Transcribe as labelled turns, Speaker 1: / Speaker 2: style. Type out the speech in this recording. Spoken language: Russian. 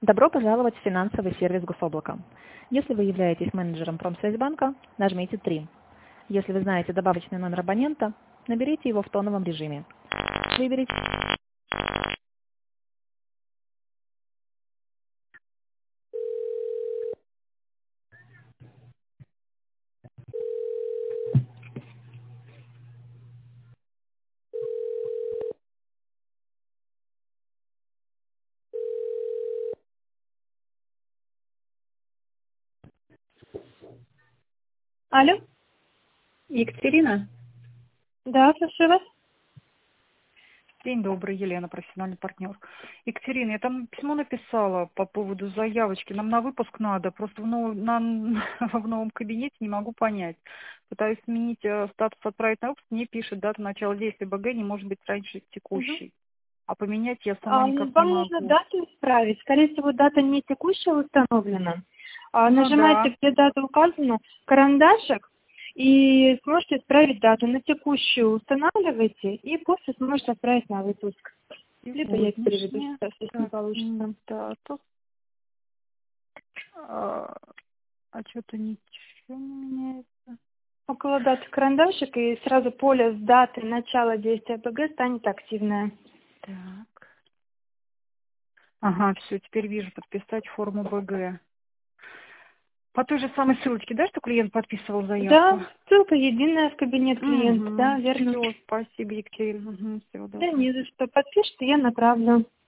Speaker 1: Добро пожаловать в финансовый сервис Гособлака. Если вы являетесь менеджером Промсвязьбанка, нажмите 3. Если вы знаете добавочный номер абонента, наберите его в тоновом режиме. Выберите.
Speaker 2: Алло,
Speaker 3: Екатерина?
Speaker 2: да, слушаю вас.
Speaker 3: День добрый, Елена, профессиональный партнер. Екатерина, я там письмо написала по поводу заявочки. Нам на выпуск надо, просто в новом кабинете не могу понять. Пытаюсь сменить статус «Отправить на выпуск», мне пишет дата начала действия БГ не может быть раньше текущей. А поменять я сама никак не
Speaker 2: Вам нужно
Speaker 3: могу.
Speaker 2: дату исправить. Скорее всего, дата не текущая установлена.
Speaker 3: Ну
Speaker 2: Нажимаете,
Speaker 3: да.
Speaker 2: где дата указана, карандашик, и сможете исправить дату. На текущую устанавливайте, и после сможете отправить на выпуск. Либо я переведу
Speaker 3: Сегодняшняя.
Speaker 2: сейчас, если не
Speaker 3: Так,
Speaker 2: получится.
Speaker 3: дата. Что-то ничего не меняется.
Speaker 2: Около даты карандашик, и сразу поле с датой начала действия БГ станет активное.
Speaker 3: Так. Ага, все, теперь вижу, подписать форму БГ. По той же самой ссылочке, да, что клиент подписывал заявку?
Speaker 2: Да, ссылка единая в кабинет клиента, да, верно.
Speaker 3: Все, спасибо, Екатерина. Угу, все,
Speaker 2: Да
Speaker 3: доброе.
Speaker 2: не за что. Подпишите, я направлю.